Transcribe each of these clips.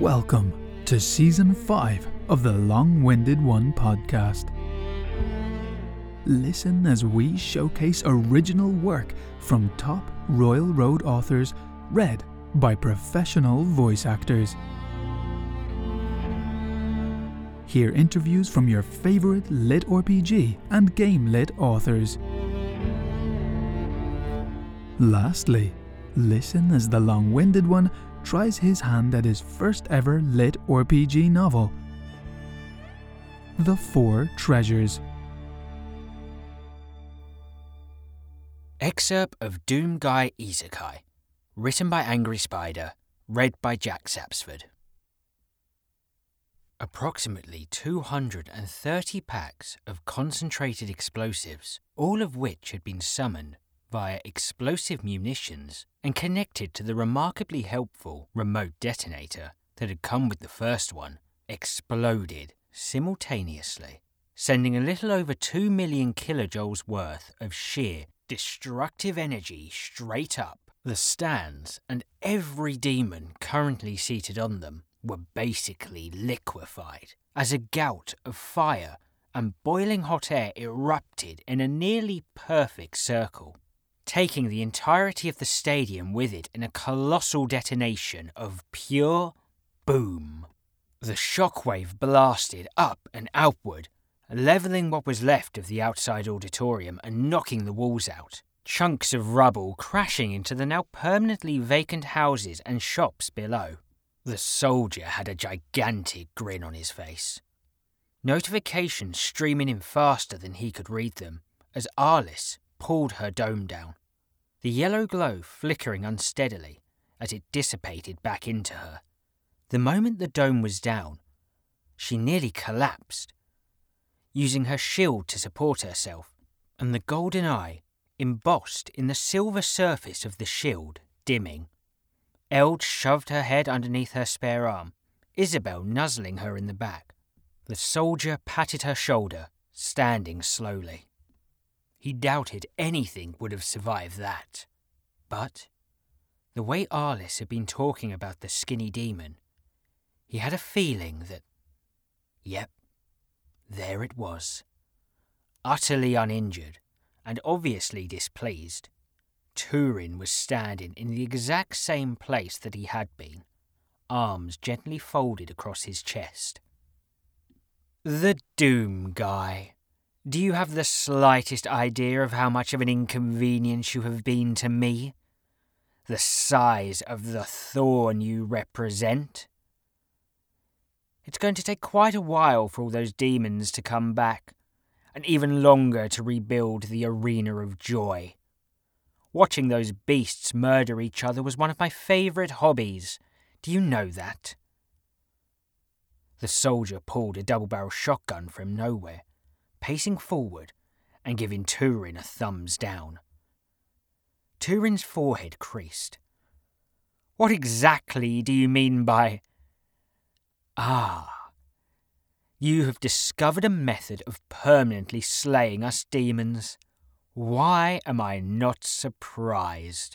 Welcome to Season 5 of the Long-Winded One podcast. Listen as we showcase original work from top Royal Road authors read by professional voice actors. Hear interviews from your favourite lit RPG and game lit authors. Lastly, listen as the Long-Winded One tries his hand at his first ever lit RPG novel, The Four Treasures. Excerpt of Doomguy Isekai, written by Angry Spider, read by Jack Sapsford. Approximately 230 packs of concentrated explosives, all of which had been summoned via explosive munitions and connected to the remarkably helpful remote detonator that had come with the first one, exploded simultaneously, sending a little over 2 million kilojoules worth of sheer, destructive energy straight up. The stands and every demon currently seated on them were basically liquefied as a gout of fire and boiling hot air erupted in a nearly perfect circle, taking the entirety of the stadium with it in a colossal detonation of pure boom. The shockwave blasted up and outward, levelling what was left of the outside auditorium and knocking the walls out, chunks of rubble crashing into the now permanently vacant houses and shops below. The soldier had a gigantic grin on his face. Notifications streaming in faster than he could read them as Arliss pulled her dome down, the yellow glow flickering unsteadily as it dissipated back into her. The moment the dome was down, she nearly collapsed, using her shield to support herself, and the golden eye embossed in the silver surface of the shield dimming. Eld shoved her head underneath her spare arm, Isabel nuzzling her in the back. The soldier patted her shoulder, standing slowly. He doubted anything would have survived that. But the way Arliss had been talking about the skinny demon, he had a feeling that, yep, there it was. Utterly uninjured, and obviously displeased, Turin was standing in the exact same place that he had been, arms gently folded across his chest. The Doomguy. Do you have the slightest idea of how much of an inconvenience you have been to me? The size of the thorn you represent? It's going to take quite a while for all those demons to come back, and even longer to rebuild the Arena of Joy. Watching those beasts murder each other was one of my favourite hobbies. Do you know that? The soldier pulled a double-barrel shotgun from nowhere, pacing forward and giving Turin a thumbs down. Turin's forehead creased. What exactly do you mean by... You have discovered a method of permanently slaying us demons. Why am I not surprised?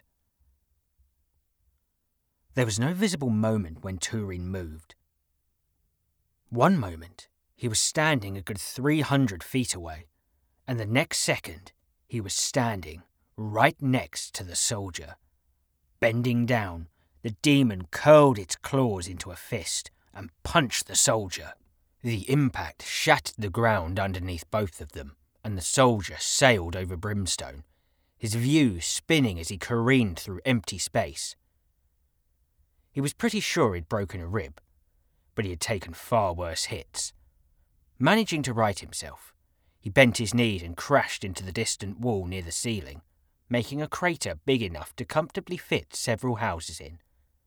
There was no visible moment when Turin moved. One moment, he was standing a good 300 feet away, and the next second, he was standing right next to the soldier. Bending down, the demon curled its claws into a fist and punched the soldier. The impact shattered the ground underneath both of them, and the soldier sailed over Brimstone, his view spinning as he careened through empty space. He was pretty sure he'd broken a rib, but he had taken far worse hits. Managing to right himself, he bent his knees and crashed into the distant wall near the ceiling, making a crater big enough to comfortably fit several houses in.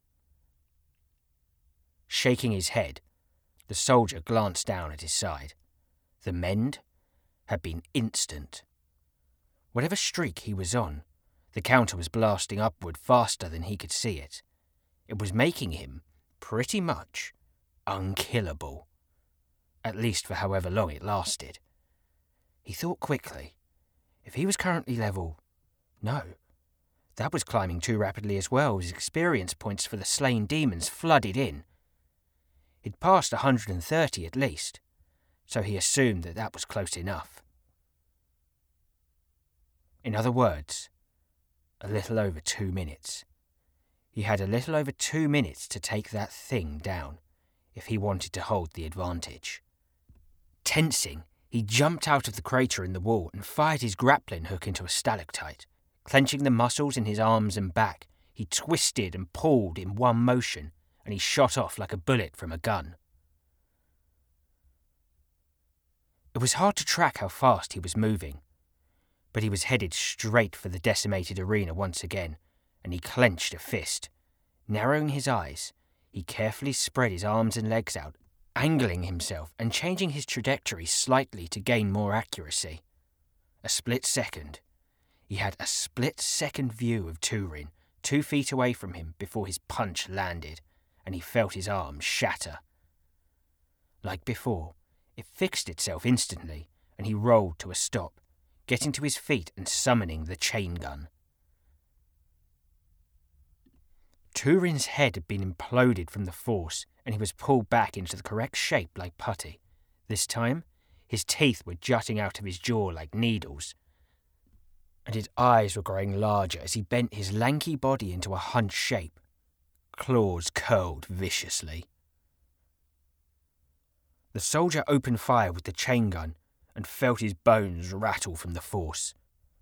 Shaking his head, the soldier glanced down at his side. The mend had been instant. Whatever streak he was on, the counter was blasting upward faster than he could see it. It was making him, pretty much, unkillable. At least for however long it lasted. He thought quickly. If he was currently level... No. That was climbing too rapidly as well as experience points for the slain demons flooded in. He'd passed 130 at least, so he assumed that was close enough. In other words, a little over 2 minutes. He had a little over 2 minutes to take that thing down, if he wanted to hold the advantage. Tensing, he jumped out of the crater in the wall and fired his grappling hook into a stalactite. Clenching the muscles in his arms and back, he twisted and pulled in one motion, and he shot off like a bullet from a gun. It was hard to track how fast he was moving, but he was headed straight for the decimated arena once again, and he clenched a fist. Narrowing his eyes, he carefully spread his arms and legs out, angling himself and changing his trajectory slightly to gain more accuracy. He had a split-second view of Turin, 2 feet away from him before his punch landed, and he felt his arm shatter. Like before, it fixed itself instantly, and he rolled to a stop, getting to his feet and summoning the chain gun. Turin's head had been imploded from the force, and he was pulled back into the correct shape like putty. This time, his teeth were jutting out of his jaw like needles, and his eyes were growing larger as he bent his lanky body into a hunched shape. Claws curled viciously. The soldier opened fire with the chain gun and felt his bones rattle from the force.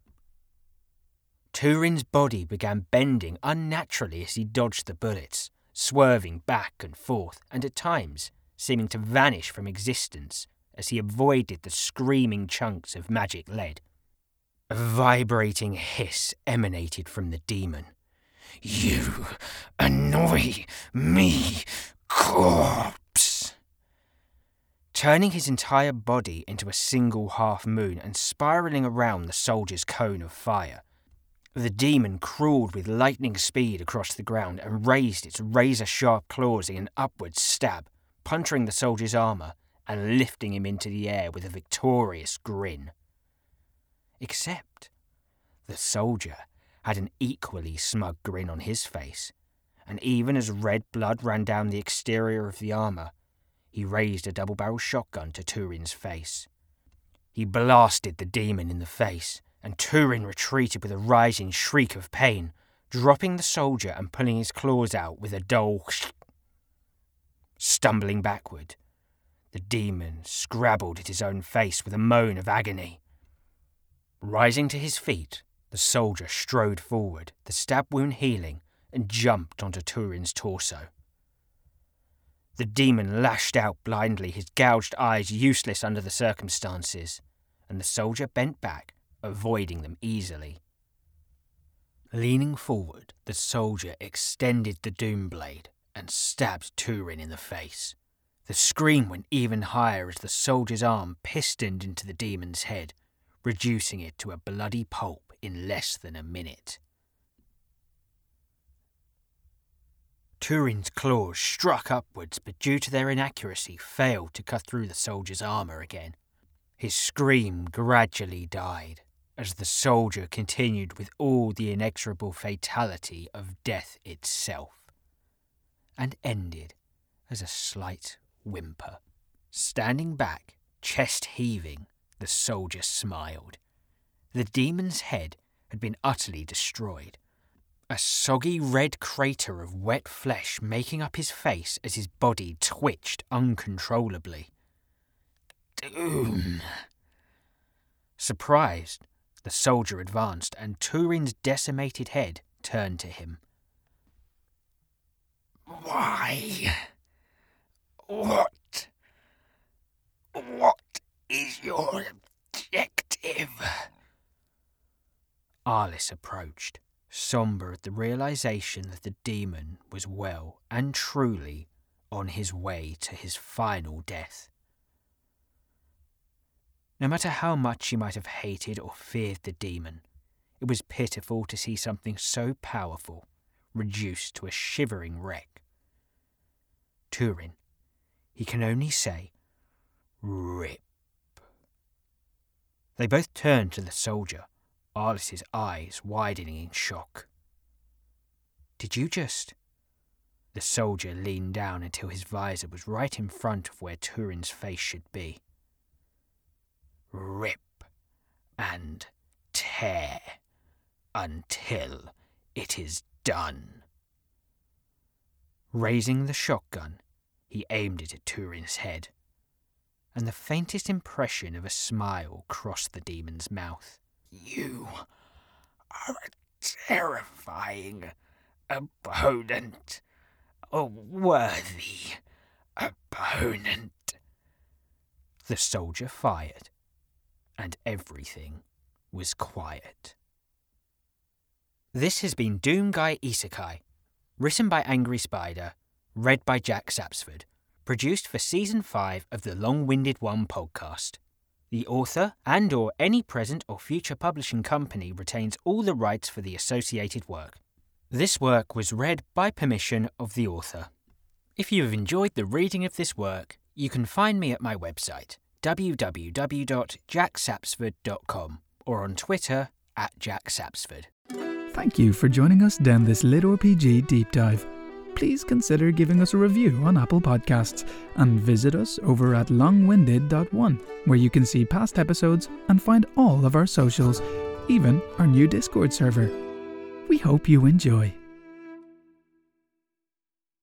Turin's body began bending unnaturally as he dodged the bullets, swerving back and forth, and at times seeming to vanish from existence as he avoided the screaming chunks of magic lead. A vibrating hiss emanated from the demon. "You annoy me, corpse!" Turning his entire body into a single half-moon and spiralling around the soldier's cone of fire, the demon crawled with lightning speed across the ground and raised its razor-sharp claws in an upward stab, puncturing the soldier's armor and lifting him into the air with a victorious grin. Except the soldier had an equally smug grin on his face, and even as red blood ran down the exterior of the armor, he raised a double-barrel shotgun to Turin's face. He blasted the demon in the face, and Turin retreated with a rising shriek of pain, dropping the soldier and pulling his claws out with a dull Stumbling backward, the demon scrabbled at his own face with a moan of agony. Rising to his feet, the soldier strode forward, the stab wound healing, and jumped onto Turin's torso. The demon lashed out blindly, his gouged eyes useless under the circumstances, and the soldier bent back, avoiding them easily. Leaning forward, the soldier extended the doom blade and stabbed Turin in the face. The scream went even higher as the soldier's arm pistoned into the demon's head, reducing it to a bloody pulp in less than a minute. Turin's claws struck upwards, but due to their inaccuracy failed to cut through the soldier's armor again. His scream gradually died, as the soldier continued with all the inexorable fatality of death itself, and ended as a slight whimper. Standing back, chest heaving, the soldier smiled. The demon's head had been utterly destroyed, a soggy red crater of wet flesh making up his face as his body twitched uncontrollably. Doom! Surprised, the soldier advanced, and Turin's decimated head turned to him. Why? What is your objective? Arliss approached, somber at the realization that the demon was well and truly on his way to his final death. No matter how much he might have hated or feared the demon, it was pitiful to see something so powerful reduced to a shivering wreck. Turin, he can only say, "Rip." They both turned to the soldier, Arliss's eyes widening in shock. Did you just... The soldier leaned down until his visor was right in front of where Turin's face should be. Rip and tear until it is done. Raising the shotgun, he aimed it at Turin's head, and the faintest impression of a smile crossed the demon's mouth. You are a terrifying opponent. A worthy opponent. The soldier fired, and everything was quiet. This has been Doomguy Isekai, written by Angry Spider, read by Jack Sapsford, produced for Season 5 of the Long-Winded One podcast. The author and/or any present or future publishing company retains all the rights for the associated work. This work was read by permission of the author. If you have enjoyed the reading of this work, you can find me at my website, www.jacksapsford.com, or on Twitter @JackSapsford. Thank you for joining us down this Lit RPG deep dive. Please consider giving us a review on Apple Podcasts and visit us over at longwinded.one, where you can see past episodes and find all of our socials, even our new Discord server. We hope you enjoy.